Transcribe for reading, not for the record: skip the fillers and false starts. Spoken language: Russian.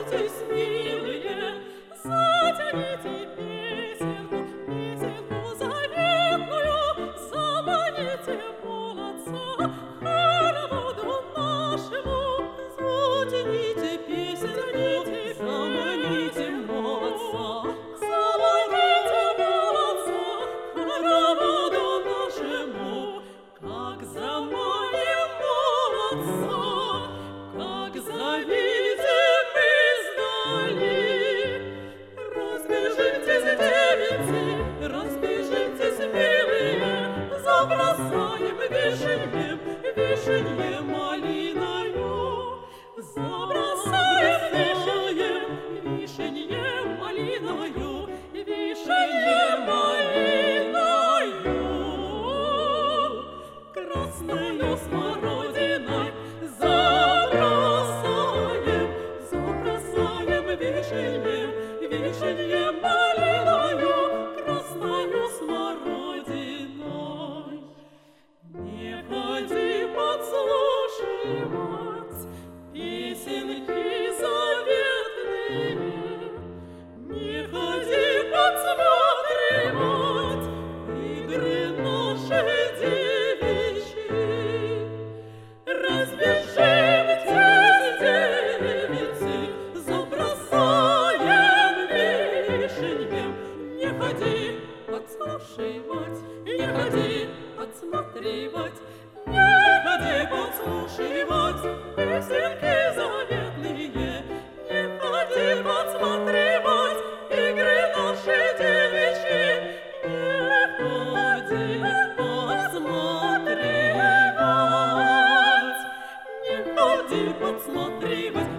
Располагайтесь, милые, затяните песенку, песенку заветную, заманите молодца к хороводу нашему. Затяните песенку, заманите молодца, заманите молодца к хороводу нашему. Как заманим молодца, как завидим издали. Разбежитесь, девицы, разбежитесь, милые, забросаем вишеньем, вишеньем малиною. Забросаем вишеньем малиною, вишеньем малиною. Красною смородиной забросаем, забросаем вишеньем, вишеньем малиною, красною смородиной. Не ходи подслушивать песенки заветные, не ходи подсматривать игры наши девичьи. Разбежимтесь, девицы, забросаем вишеньем. Не ходи подслушивать, не ходи подсматривать, не ходи подслушивать песенки заветные, не ходи подсматривать игры наши девичьи, не ходи подсматривать, не ходи подсматривать